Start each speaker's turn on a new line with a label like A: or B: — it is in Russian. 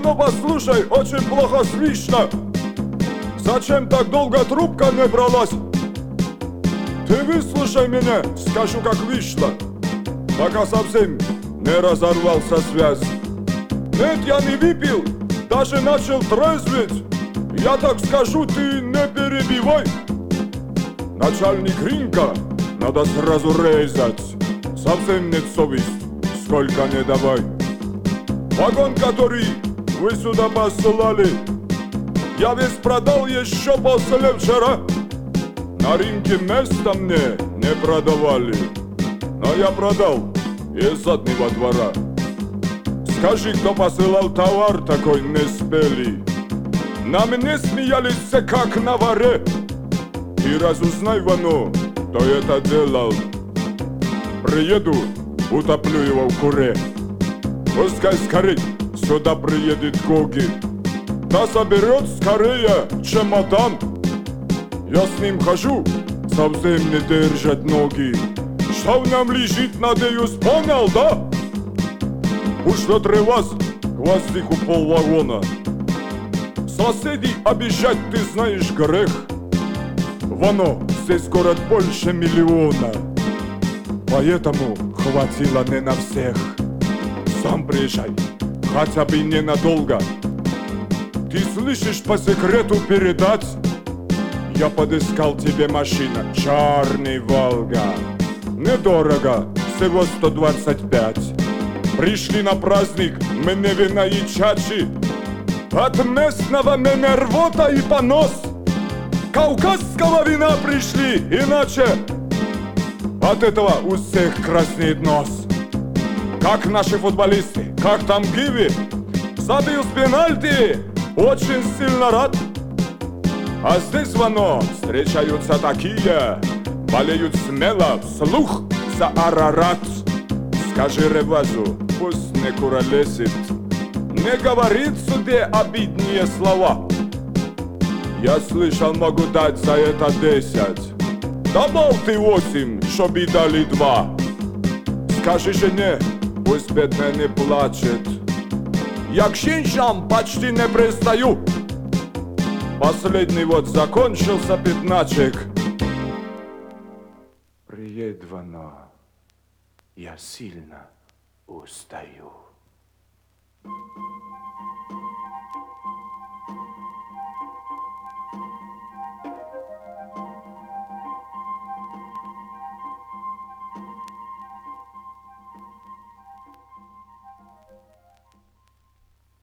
A: ну послушай, очень плохо слышно. Зачем так долго трубка не бралась? Ты выслушай меня, скажу как вышло, пока совсем не разорвался связь. Нет, я не выпил, даже начал трезветь. Я так скажу, ты не перебивай. Начальник рынка надо сразу резать. Совсем нет совесть, сколько не давай. Вагон, который вы сюда посылали, я весь продал еще после вчера. На рынке места мне не продавали, но я продал из заднего двора. Скажи, кто посылал товар такой не спели. На мне смеялись все как на воре. И разузнай, Вано, кто это делал. Приеду, утоплю его в куре. Пускай скорей сюда приедет Гоги. Да соберет скорее чемодан. Я с ним хожу, совсем не держат ноги. Что в нем лежит, надеюсь, понял, да? Уж 3 раз гвоздику полвагона. Соседей обижать, ты знаешь, грех. Вано, здесь город больше 1 миллиона, поэтому хватило не на всех. Сам приезжай, хотя бы ненадолго. Ты слышишь, по секрету передать? Я подыскал тебе машина, черный Волга. Недорого, всего 125. Пришли на праздник, мне вина и чачи. От местного меня рвота и понос. Кавказского вина пришли, иначе от этого у всех краснеет нос. Как наши футболисты, как там Гиви, забил с пенальти, очень сильно рад. А здесь, Вано, встречаются такие, болеют смело вслух за Арарат. Скажи Ревазу, пусть не куролесит, не говорит суде обидные слова. Я слышал, могу дать за это 10. Добавь ты 8, чтобы дали 2. Скажи жене, пусть бедная не плачет. Я к женщинам почти не пристаю. Последний вот закончился пятначек. Приедь, Вано, я сильно устаю.